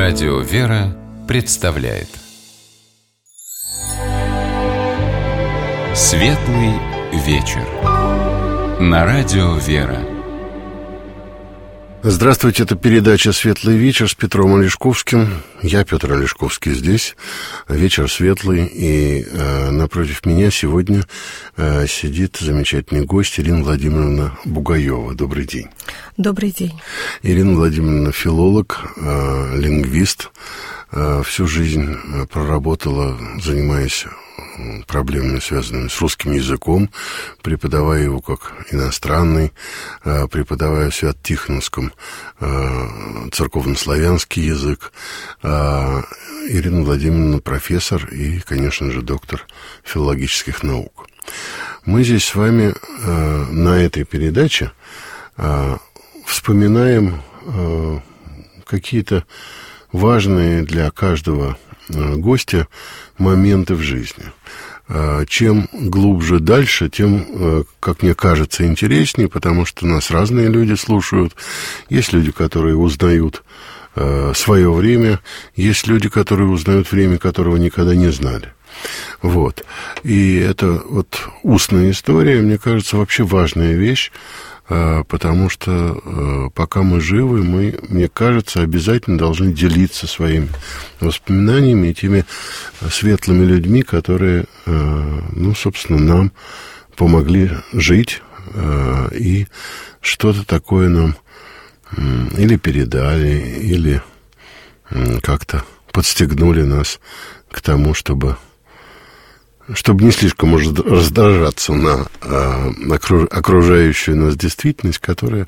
Радио «Вера» представляет Светлый вечер на Радио «Вера». Здравствуйте, это передача «Светлый вечер» с Петром Олешковским. Я, Петр Олешковский, здесь. Вечер светлый. И напротив меня сегодня сидит замечательный гость Ирина Владимировна Бугаева. Добрый день. Добрый день. Ирина Владимировна филолог, лингвист. Всю жизнь проработала, занимаясь проблемами, связанными с русским языком, преподавая его как иностранный, преподавая в Свято-Тихоновском церковнославянский язык. Ирина Владимировна профессор и, конечно же, доктор филологических наук. Мы здесь с вами на этой передаче вспоминаем какие-то важные для каждого гостя моменты в жизни. Чем глубже дальше, тем, как мне кажется, интереснее, потому что нас разные люди слушают. Есть люди, которые узнают свое время, есть люди, которые узнают время, которого никогда не знали. Вот. И это вот устная история, мне кажется, вообще важная вещь, потому что пока мы живы, мы, мне кажется, обязательно должны делиться своими воспоминаниями и теми светлыми людьми, которые, собственно, нам помогли жить и что-то такое нам или передали, или как-то подстегнули нас к тому, чтобы не слишком раздражаться на окружающую нас действительность, которая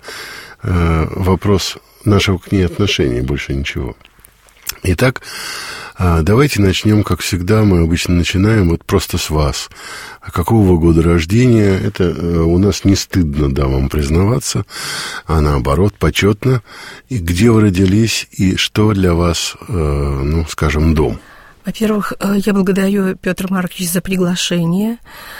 вопрос нашего к ней отношения, больше ничего. Итак, давайте начнем, как всегда, мы обычно начинаем вот просто с вас. Какого вы года рождения? Это у нас не стыдно, да, вам признаваться, а наоборот, почетно. И где вы родились, и что для вас, скажем, дом? Во-первых, я благодарю Петра Марковича за приглашение.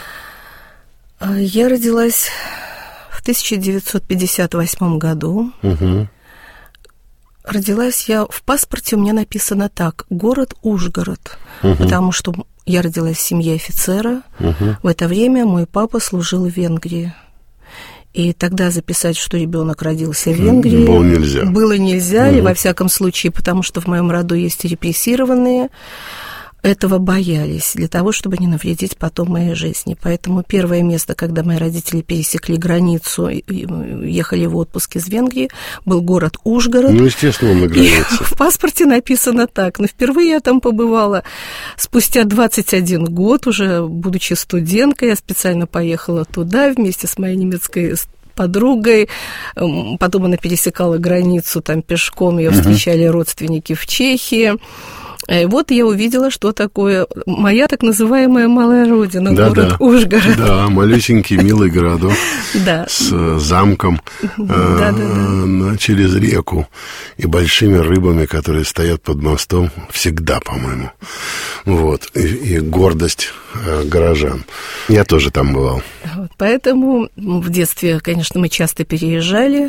Я родилась в 1958 году. Угу. Родилась я, в паспорте у меня написано так: город Ужгород, потому что я родилась в семье офицера. В это время мой папа служил в Венгрии. И тогда записать, что ребенок родился в Венгрии, было нельзя, или во всяком случае, потому что в моем роду есть репрессированные, этого боялись, для того, чтобы не навредить потом моей жизни. Поэтому первое место, когда мои родители пересекли границу и ехали в отпуск из Венгрии, был город Ужгород. Естественно, на границе. В паспорте написано так. Но впервые я там побывала спустя 21 год, уже будучи студенткой. Я специально поехала туда вместе с моей немецкой подругой. Потом она пересекала границу там пешком. Ее встречали родственники в Чехии. И вот я увидела, что такое моя так называемая малая родина, город Ужгород. Да, малюсенький, милый городок с замком через реку и большими рыбами, которые стоят под мостом всегда, по-моему. Вот. И гордость горожан. Я тоже там бывал. Поэтому в детстве, конечно, мы часто переезжали.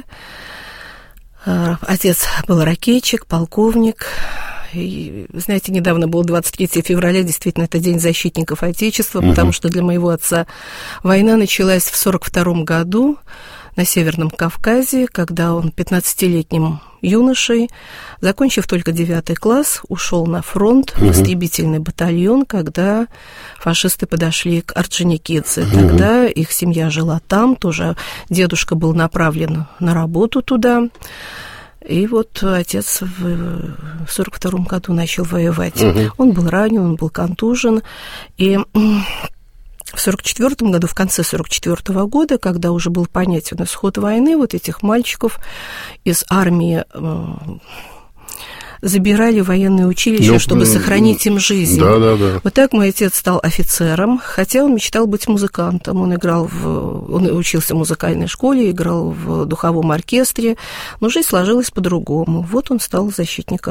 Отец был ракетчик, полковник. И, знаете, недавно был 23 февраля, действительно, это День защитников Отечества, потому что для моего отца война началась в 1942 году на Северном Кавказе, когда он 15-летним юношей, закончив только 9 класс, ушел на фронт в истребительный батальон, когда фашисты подошли к Орджоникидзе. Тогда их семья жила там, тоже дедушка был направлен на работу туда. И вот отец в 1942 году начал воевать. Он был ранен, он был контужен. И в 1944 году, в конце 1944 года, когда уже был понятен исход войны, вот этих мальчиков из армии забирали в военное училище, чтобы сохранить им жизнь. Да. Вот так мой отец стал офицером, хотя он мечтал быть музыкантом. Он учился в музыкальной школе, играл в духовом оркестре, но жизнь сложилась по-другому. Вот он стал защитником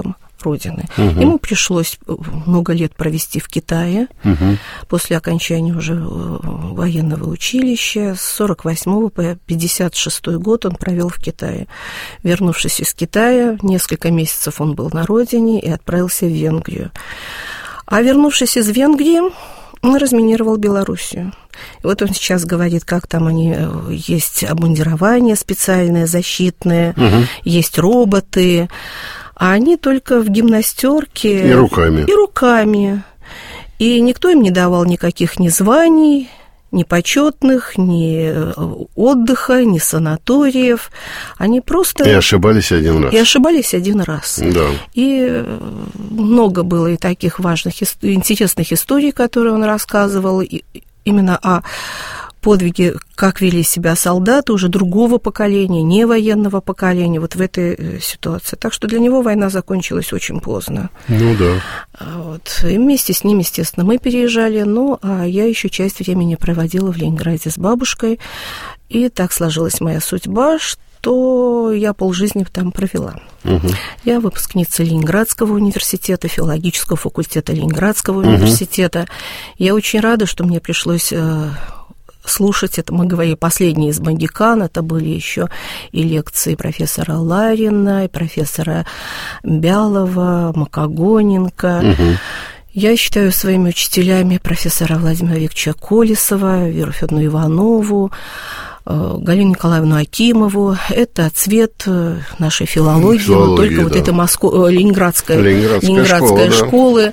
Родины. Ему пришлось много лет провести в Китае, после окончания уже военного училища. С 48 по 56 год он провел в Китае. Вернувшись из Китая, несколько месяцев он был на родине и отправился в Венгрию. А вернувшись из Венгрии, он разминировал Белоруссию. И вот он сейчас говорит, как там есть обмундирование специальное, защитное, есть роботы, а они только в гимнастерке. И руками. И никто им не давал никаких ни званий, ни почетных, ни отдыха, ни санаториев. Они просто... И ошибались один раз. Да. И много было и таких важных, интересных историй, которые он рассказывал, именно о подвиге, как вели себя солдаты уже другого поколения, не военного поколения, вот в этой ситуации. Так что для него война закончилась очень поздно. Ну да. Вот. И вместе с ним, естественно, мы переезжали, а я еще часть времени проводила в Ленинграде с бабушкой, и так сложилась моя судьба, что я полжизни там провела. Я выпускница Ленинградского университета, филологического факультета Ленинградского университета. Я очень рада, что мне пришлось слушать, это мы говорили, последние из магикан, это были еще и лекции профессора Ларина, и профессора Бялова, Макогоненко. Я считаю своими учителями профессора Владимира Викторовича Колесова, Веру Федоровну Иванову, Галину Николаевну Акимову. Это цвет нашей филологии, но только вот эта Ленинградская школа.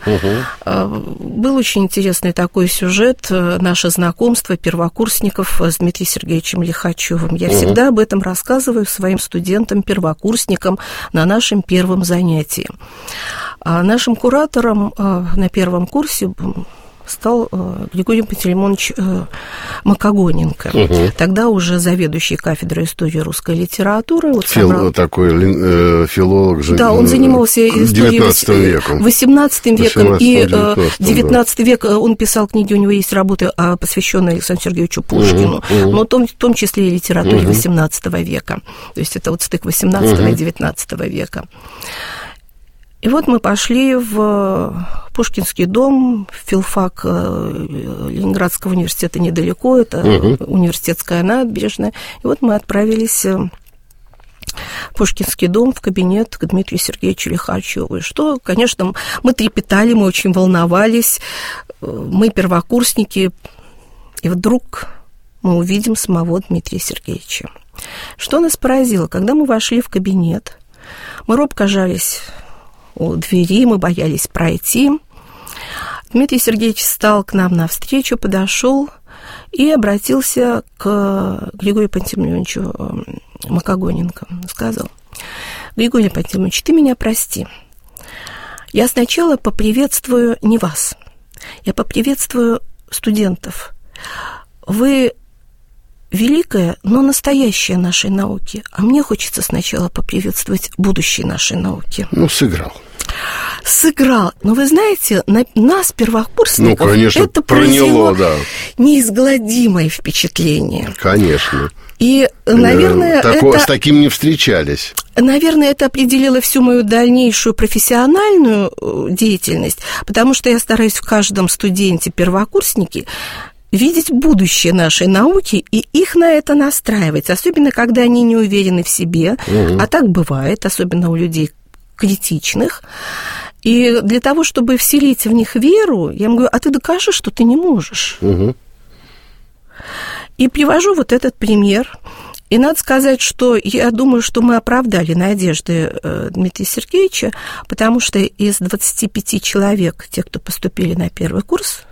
Был очень интересный такой сюжет, наше знакомство первокурсников с Дмитрием Сергеевичем Лихачевым. Я всегда об этом рассказываю своим студентам-первокурсникам на нашем первом занятии. А нашим куратором на первом курсе стал Григорий Пантелеймонович Макогоненко. Тогда уже заведующий кафедрой истории русской литературы. Такой филолог. Да, он занимался историей 18 веком и 19 век. Он писал книги, у него есть работы, посвященные Александру Сергеевичу Пушкину, но в том числе и литературе 18 века. То есть это вот стык 18 и 19 века. И вот мы пошли в Пушкинский дом, в филфак Ленинградского университета недалеко, это университетская набережная. И вот мы отправились в Пушкинский дом, в кабинет к Дмитрию Сергеевичу Лихачеву. И что, конечно, мы трепетали, мы очень волновались, мы первокурсники, и вдруг мы увидим самого Дмитрия Сергеевича. Что нас поразило? Когда мы вошли в кабинет, мы робко жались у двери, мы боялись пройти. Дмитрий Сергеевич встал к нам навстречу, подошел и обратился к Григорию Пантелеймоновичу Макогоненко. Сказал: Григорий Пантелеймонович, ты меня прости. Я сначала поприветствую не вас, я поприветствую студентов. Вы великая, но настоящая нашей науки. А мне хочется сначала поприветствовать будущее нашей науки. Сыграл. Но вы знаете, нас, первокурсников, конечно, это произвело неизгладимое впечатление. Конечно. И, наверное, с таким не встречались. Наверное, это определило всю мою дальнейшую профессиональную деятельность, потому что я стараюсь в каждом студенте-первокурснике видеть будущее нашей науки и их на это настраивать, особенно когда они не уверены в себе, а так бывает, особенно у людей критичных. И для того, чтобы вселить в них веру, я им говорю: а ты докажи, что ты не можешь. И привожу вот этот пример. И надо сказать, что я думаю, что мы оправдали надежды Дмитрия Сергеевича, потому что из 25 человек, тех, кто поступили на первый курс,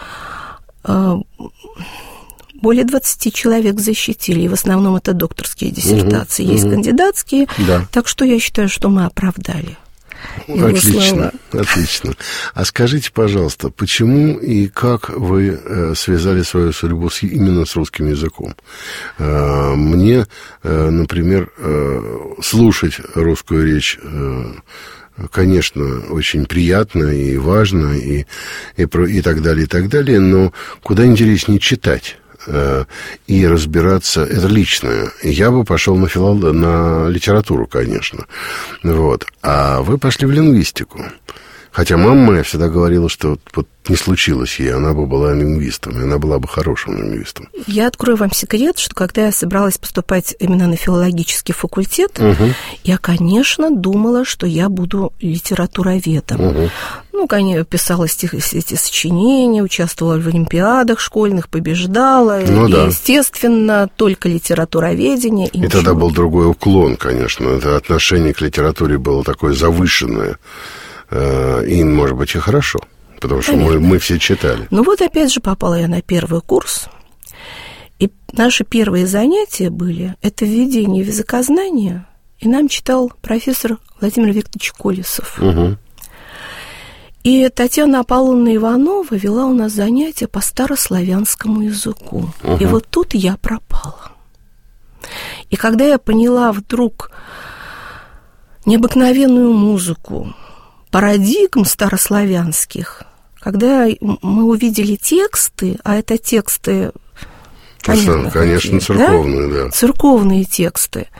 более 20 человек защитили, и в основном это докторские диссертации, есть кандидатские, так что я считаю, что мы оправдали. Отлично. А скажите, пожалуйста, почему и как вы связали свою судьбу именно с русским языком? Мне, например, слушать русскую речь, конечно, очень приятно и важно, и так далее, но куда интереснее читать и разбираться, это личное. Я бы пошел на литературу, конечно. Вот. А вы пошли в лингвистику. Хотя мама моя всегда говорила, что вот не случилось ей, она бы была лингвистом, и она была бы хорошим лингвистом. Я открою вам секрет, что когда я собралась поступать именно на филологический факультет, я, конечно, думала, что я буду литературоведом. Ну, конечно, писала эти сочинения, участвовала в олимпиадах школьных, побеждала. Ну, и, да. естественно, только литературоведение. И тогда был другой уклон, конечно. Это отношение к литературе было такое завышенное. И, может быть, и хорошо, потому что мы все читали. Ну вот опять же попала я на первый курс, и наши первые занятия были, это введение в языкознание, и нам читал профессор Владимир Викторович Колесов. И Татьяна Аполлоновна Иванова вела у нас занятия по старославянскому языку. И вот тут я пропала. И когда я поняла вдруг необыкновенную музыку, парадигм старославянских, когда мы увидели тексты, а это тексты, конечно, церковные, да? Церковные тексты,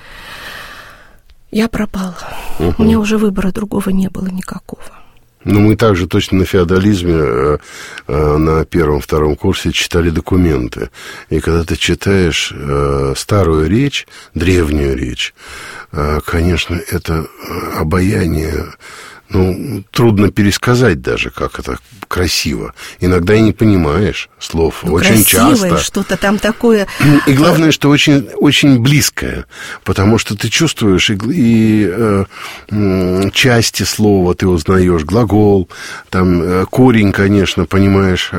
я пропала. У меня уже выбора другого не было никакого. Ну, мы также точно на феодализме на первом-втором курсе читали документы. И когда ты читаешь старую речь, древнюю речь, конечно, это обаяние, ну, трудно пересказать даже, как это красиво. Иногда и не понимаешь слов. Ну, очень красивое, часто. Что-то там такое. И главное, что очень, очень близкое. Потому что ты чувствуешь и части слова ты узнаешь, глагол, там корень, конечно, понимаешь,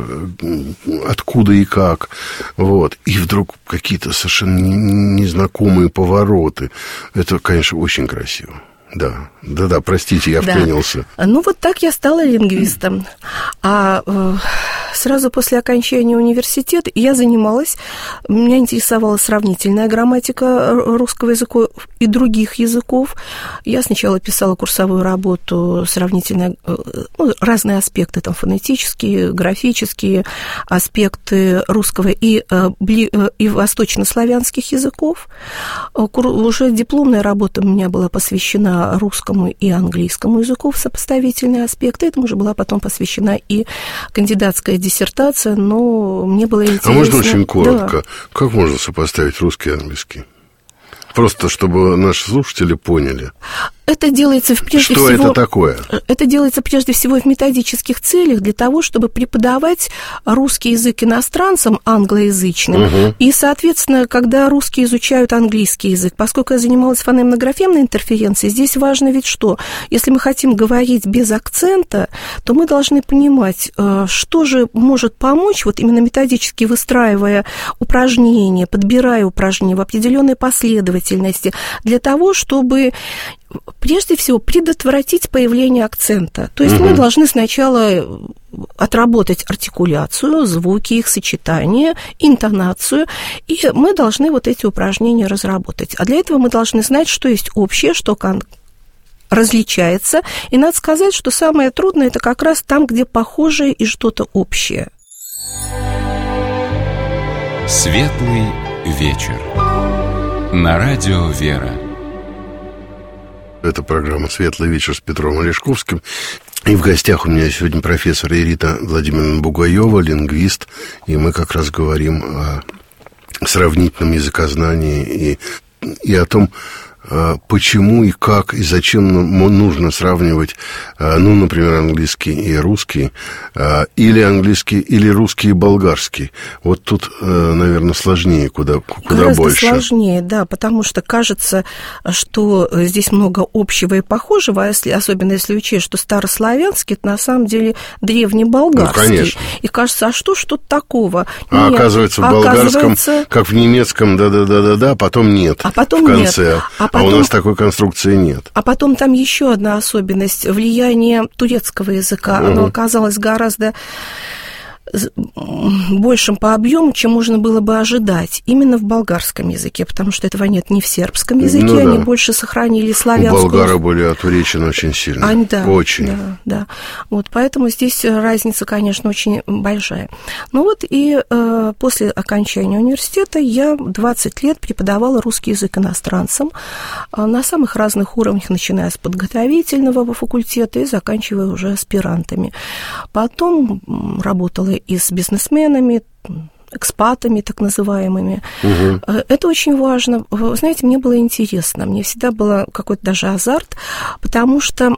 откуда и как. Вот. И вдруг какие-то совершенно незнакомые повороты. Это, конечно, очень красиво. Да, простите, я вклинился. Ну, вот так я стала лингвистом. А сразу после окончания университета я занималась, меня интересовала сравнительная грамматика русского языка и других языков. Я сначала писала курсовую работу сравнительная, ну, разные аспекты, там, фонетические, графические аспекты русского и восточнославянских языков. Уже дипломная работа у меня была посвящена русскому и английскому языку в сопоставительные аспекты. Этому уже была потом посвящена и кандидатская диссертация, но мне было интересно... А можно очень коротко? Да. Как можно сопоставить русский и английский? Просто чтобы наши слушатели поняли. Это делается прежде всего... Что это такое? Это делается прежде всего в методических целях для того, чтобы преподавать русский язык иностранцам англоязычным. И, соответственно, когда русские изучают английский язык, поскольку я занималась фонемно-графемной интерференцией, здесь важно ведь что? Если мы хотим говорить без акцента, то мы должны понимать, что же может помочь, вот именно методически выстраивая упражнения, подбирая упражнения в определенной последовательности, для того, чтобы... прежде всего, предотвратить появление акцента. То есть мы должны сначала отработать артикуляцию, звуки, их сочетание, интонацию, и мы должны вот эти упражнения разработать. А для этого мы должны знать, что есть общее, что различается. И надо сказать, что самое трудное – это как раз там, где похожее и что-то общее. Светлый вечер. На радио «Вера». Это программа «Светлый вечер» с Петром Олешковским. И в гостях у меня сегодня профессор Ирита Владимировна Бугаева, лингвист. И мы как раз говорим о сравнительном языкознании и о том, почему и как и зачем нужно сравнивать, ну, например, английский и русский, или английский, или русский и болгарский. Вот тут, наверное, сложнее, куда гораздо больше. Сложнее, да, потому что кажется, что здесь много общего и похожего, особенно если учесть, что старославянский – это на самом деле древнеболгарский. Ну, конечно. И кажется, а что ж тут такого? А нет, оказывается, в болгарском, как в немецком, да-да-да-да, потом нет. А потом в конце. Нет. А у нас такой конструкции нет. А потом там еще одна особенность – влияние турецкого языка. Оно оказалось гораздо большим по объему, чем можно было бы ожидать, именно в болгарском языке, потому что этого нет ни в сербском языке, они больше сохранили славянскую. Болгары были отвлечены очень сильно. Очень. Да. Вот, поэтому здесь разница, конечно, очень большая. Ну вот и после окончания университета я 20 лет преподавала русский язык иностранцам на самых разных уровнях, начиная с подготовительного факультета и заканчивая уже аспирантами. Потом работала и с бизнесменами, экспатами так называемыми. Это очень важно. Вы знаете, мне было интересно, мне всегда было какой-то даже азарт, потому что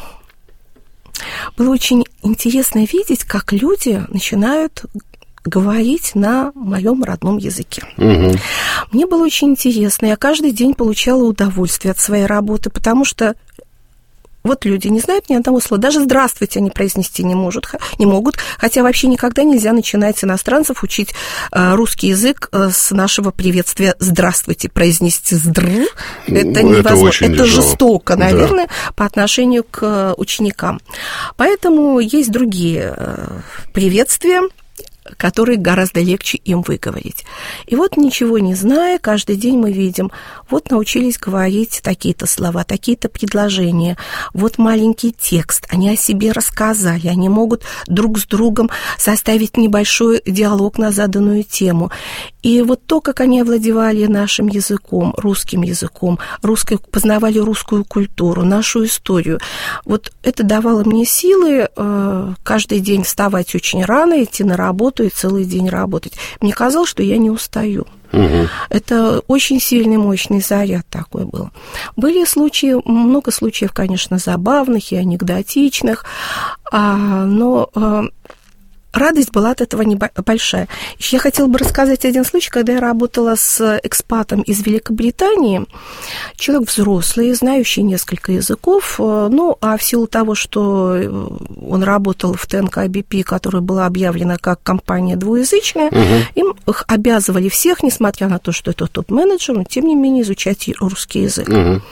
было очень интересно видеть, как люди начинают говорить на моем родном языке. Мне было очень интересно, я каждый день получала удовольствие от своей работы, потому что вот люди не знают ни одного слова, даже «здравствуйте» они произнести не могут, хотя вообще никогда нельзя начинать с иностранцев учить русский язык с нашего приветствия «здравствуйте», произнести «здр», это невозможно, это жестоко, наверное, по отношению к ученикам. Поэтому есть другие приветствия, которые гораздо легче им выговорить. И вот, ничего не зная, каждый день мы видим, вот научились говорить такие-то слова, такие-то предложения, вот маленький текст, они о себе рассказали, они могут друг с другом составить небольшой диалог на заданную тему. И вот то, как они овладевали нашим языком, познавали русскую культуру, нашу историю, вот это давало мне силы каждый день вставать очень рано, идти на работу и целый день работать. Мне казалось, что я не устаю. Это очень сильный, мощный заряд такой был. Были случаи, много случаев, конечно, забавных и анекдотичных, но радость была от этого небольшая. Я хотела бы рассказать один случай, когда я работала с экспатом из Великобритании, человек взрослый, знающий несколько языков, а в силу того, что он работал в ТНК BP, которая была объявлена как компания двуязычная, им их обязывали всех, несмотря на то, что это топ-менеджер, но тем не менее изучать русский язык.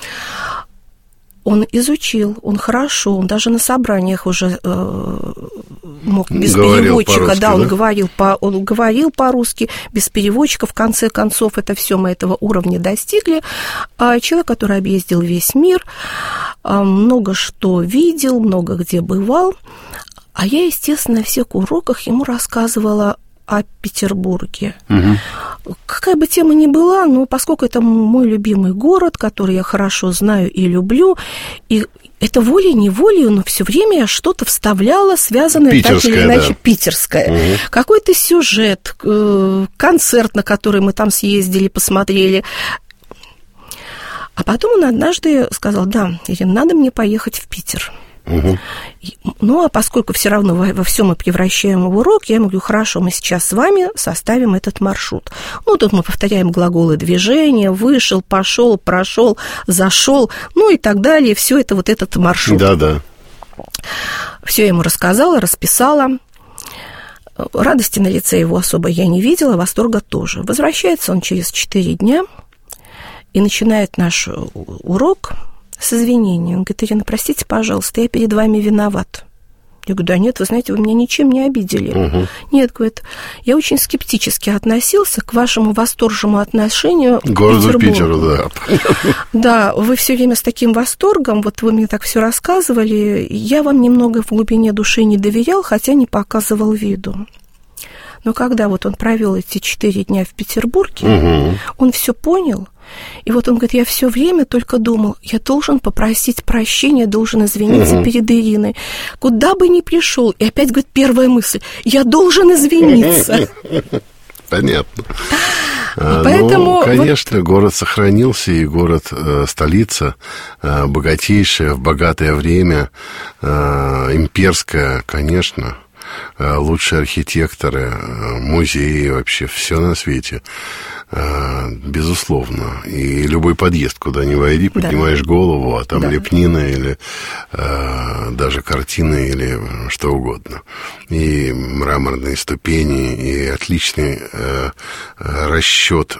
Он изучил, он хорошо, он даже на собраниях уже мог без переводчика, он говорил по-русски, без переводчика, в конце концов, это все мы этого уровня достигли. Человек, который объездил весь мир, много что видел, много где бывал, а я, естественно, на всех уроках ему рассказывала о Петербурге. Какая бы тема ни была, но поскольку это мой любимый город, который я хорошо знаю и люблю, и это волей-неволей, но все время я что-то вставляла, связанное так или иначе питерское. Какой-то сюжет, концерт, на который мы там съездили, посмотрели. А потом он однажды сказал: да, Ирина, надо мне поехать в Питер. А поскольку все равно во всем мы превращаем в урок, я ему говорю: хорошо, мы сейчас с вами составим этот маршрут. Тут мы повторяем глаголы движения: вышел, пошел, прошел, зашел, и так далее. Все это вот этот маршрут. Да. Все я ему рассказала, расписала. Радости на лице его особо я не видела, восторга тоже. Возвращается он через 4 дня и начинает наш урок с извинением. Он говорит: Ирина, простите, пожалуйста, я перед вами виноват. Я говорю: да нет, вы знаете, вы меня ничем не обидели. Нет, говорит, я очень скептически относился к вашему восторженному отношению к городу Питеру, да. Да, вы все время с таким восторгом, вот вы мне так все рассказывали, я вам немного в глубине души не доверял, хотя не показывал виду. Но когда вот он провел эти 4 дня в Петербурге, он все понял. И вот он говорит: я все время только думал, я должен попросить прощения, должен извиниться перед Ириной. Куда бы ни пришел, и опять, говорит, первая мысль: я должен извиниться. Понятно. Поэтому конечно, город сохранился, и город столица, богатейшая, в богатое время, имперская, конечно. Лучшие архитекторы, музеи, вообще все на свете, безусловно. И любой подъезд, куда ни войди, поднимаешь голову, а там лепнина или даже картины или что угодно. И мраморные ступени, и отличный расчет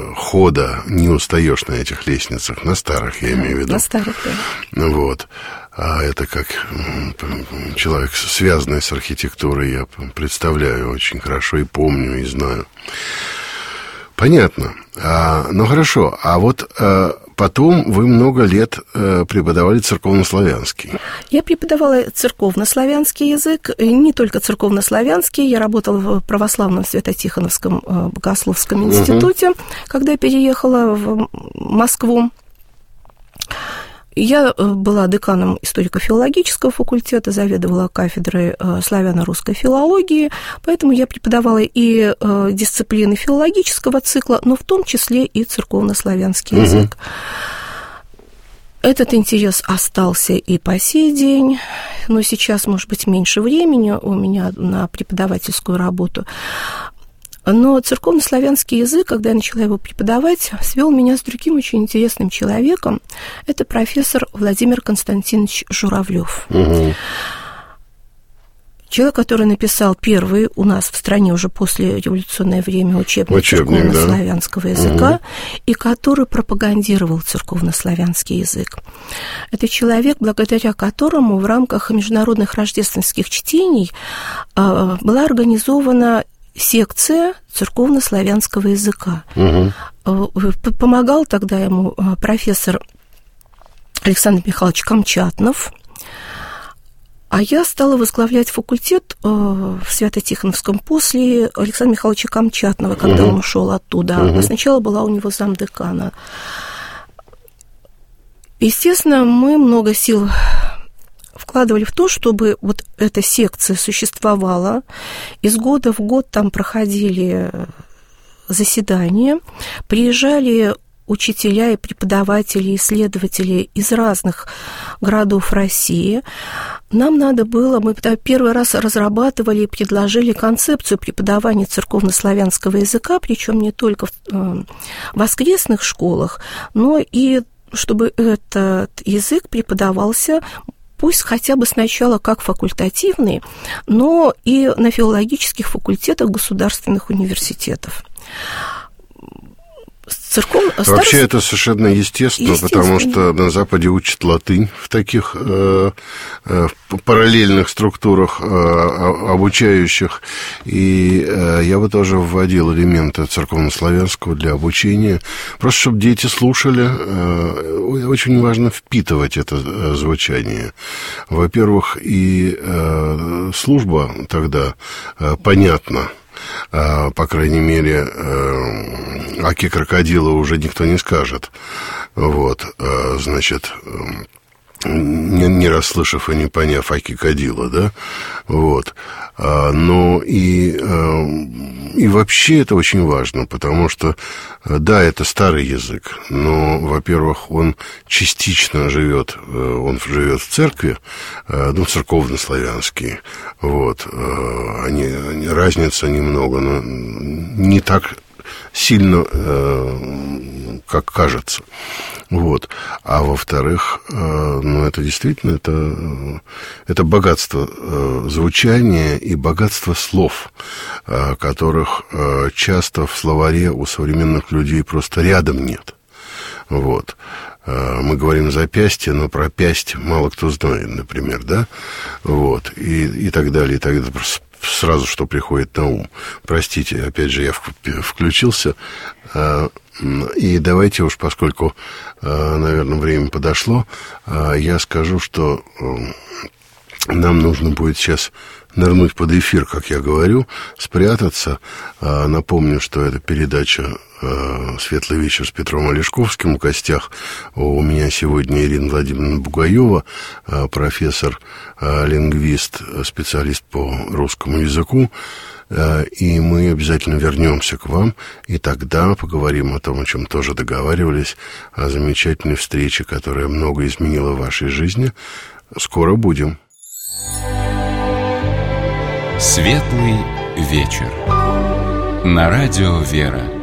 хода. Не устаешь на этих лестницах, на старых, я имею в виду. На старых, да. Вот. А это как человек, связанный с архитектурой, я представляю очень хорошо и помню, и знаю. Понятно. Ну, хорошо. А вот потом вы много лет преподавали церковнославянский. Я преподавала церковнославянский язык, и не только церковнославянский. Я работала в православном Свято-Тихоновском богословском институте, когда переехала в Москву. Я была деканом историко-филологического факультета, заведовала кафедрой славяно-русской филологии, поэтому я преподавала и дисциплины филологического цикла, но в том числе и церковнославянский язык. Этот интерес остался и по сей день, но сейчас, может быть, меньше времени у меня на преподавательскую работу. Но церковнославянский язык, когда я начала его преподавать, свел меня с другим очень интересным человеком. Это профессор Владимир Константинович Журавлев. Человек, который написал первый у нас в стране уже после революционное время учебник церковнославянского языка, и который пропагандировал церковнославянский язык. Это человек, благодаря которому в рамках международных рождественских чтений была организована секция церковнославянского языка. Помогал тогда ему профессор Александр Михайлович Камчатнов, а я стала возглавлять факультет в Свято-Тихоновском после Александра Михайловича Камчатнова, когда он ушел оттуда. А сначала была у него замдекана. Естественно, мы много сил вкладывали в то, чтобы вот эта секция существовала. Из года в год там проходили заседания, приезжали учителя и преподаватели, исследователи из разных городов России. Нам надо было, мы первый раз разрабатывали и предложили концепцию преподавания церковнославянского языка, причем не только в воскресных школах, но и чтобы этот язык преподавался пусть хотя бы сначала как факультативный, но и на филологических факультетах государственных университетов. Вообще это совершенно естественно, потому что на Западе учат латынь в таких параллельных структурах обучающих. И я бы тоже вводил элементы церковнославянского для обучения, просто чтобы дети слушали. Очень важно впитывать это звучание. Во-первых, и служба тогда понятна. По крайней мере, аки крокодила уже никто не скажет. Вот, значит, не расслышав и не поняв аки кадила, да, вот. Но и вообще это очень важно, потому что, да, это старый язык, но, во-первых, он частично живет в церкви, ну, церковнославянский, вот, разница немного, но не так сильно, как кажется. Вот. А во-вторых, ну, это действительно это богатство звучания и богатство слов, которых часто в словаре у современных людей просто рядом нет. Вот. Мы говорим запястье, но про пясть мало кто знает, например, да? Вот. И так далее, и так далее. Сразу что приходит на ум. Простите, опять же, я включился. И давайте уж, поскольку, наверное, время подошло, я скажу, что нам нужно будет сейчас нырнуть под эфир, как я говорю, спрятаться. Напомню, что это передача «Светлый вечер» с Петром Олешковским. В гостях у меня сегодня Ирина Владимировна Бугаева, профессор, лингвист, специалист по русскому языку. И мы обязательно вернемся к вам, и тогда поговорим о том, о чем тоже договаривались, о замечательной встрече, которая много изменила в вашей жизни. Скоро будем. Светлый вечер. На радио «Вера».